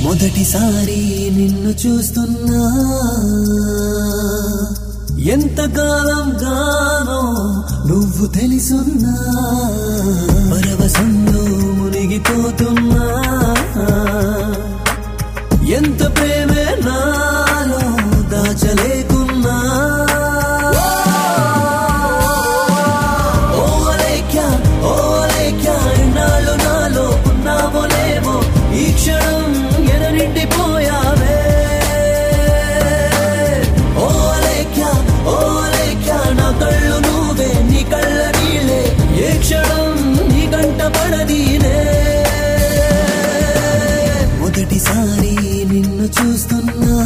మొదటిసారి నిన్ను చూస్తున్నా ఎంతకాలం గానో నువ్వు తెలుసున్నా పరవశంలో మునిగిపోతున్నా ఎంత ప్రేమే నాలో దాచలేకున్నా ఇన్నాళ్ళు నాలో ఉన్నావో లేవో ఈ క్షణం ఎననిండిపోయావే ఓ లేఖ్య నా కళ్ళు నువ్వే నీ కళ్ళ నీళ్ళే ఏ క్షణం నీ గంట పడదీనే మొదటిసారి నిన్ను చూస్తున్నా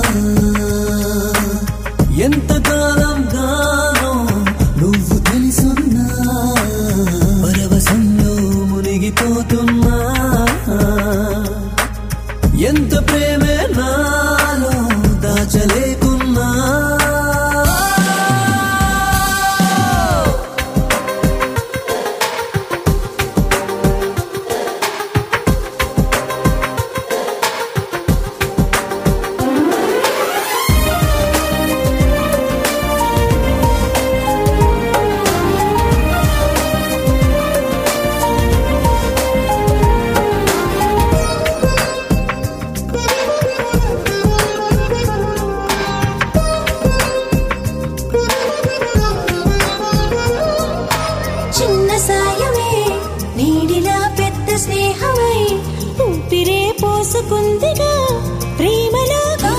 ఎంతకాలం గానో నువ్వు తెలుసున్నా పరవశంలో మునిగిపోతున్నా ఎంత ప్రేమే నాలో దాచలేకున్నా చిన్న సాయమే నీడిలా పెద్ద స్నేహమై ఊపిరే పోసుకుందిగా ప్రేమలాగా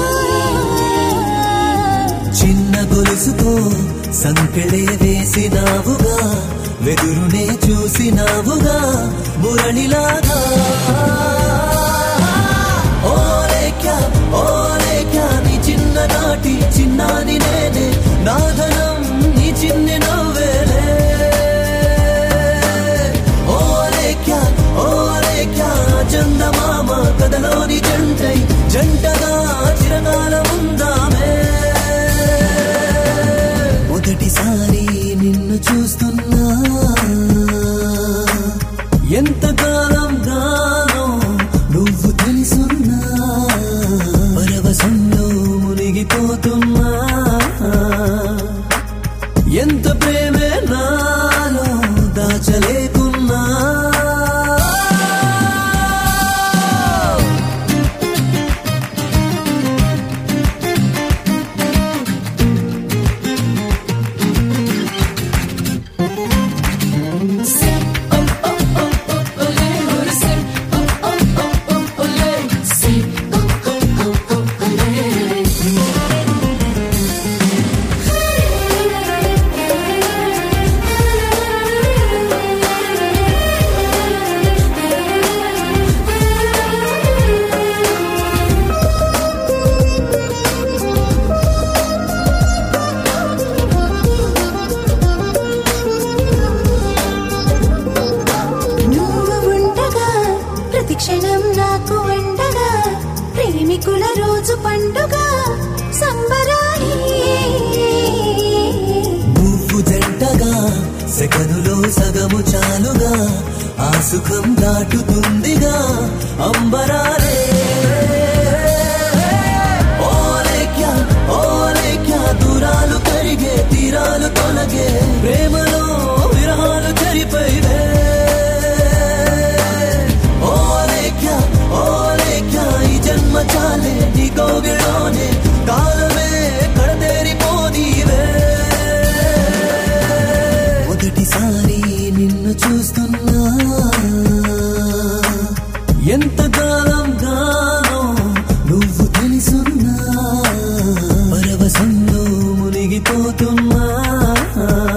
చిన్న గొలుసుతో సంకెళే వేసినావుగా వెదురునే చూసినావుగా మురళిలాగా ఓ లేఖ్య నీ చిన్ననాటి చిన్నాని నేనే నాదనం నీ చిన్ని నవ్వేలే చందమామ కథలోని జంటై జంటగా చిరకాలం ఉందామే మొదటిసారి నిన్ను చూస్తున్నా ఎంతకాలం గానో నువ్వు తెలుసున్నా పరవశంలో మునిగిపోతున్నా ఎంత ప్రేమే నాలో దాచలేకున్నా క్షణం నాకు వండగా ప్రేమికుల రోజు పండుగ సంబరాలి నువ్వు జంటగా సెకనులో సగము చాలుగా ఆ సుఖం దాటుతుందిగా అంబరాలే ఓ లేఖ్య దూరాలు కరిగే తీరాలు తొలగే ప్రేమలో విరహాలు చెరిపోయివే ఈ జన్మ చాలే నీ కోగిలోనే కాలమే కడతేరిపోదీవే మొదటిసారి నిన్ను చూస్తున్నా ఎంతకాలం గానో నువ్వు తెలుసున్నా పరవశంలో మునిగిపోతున్నా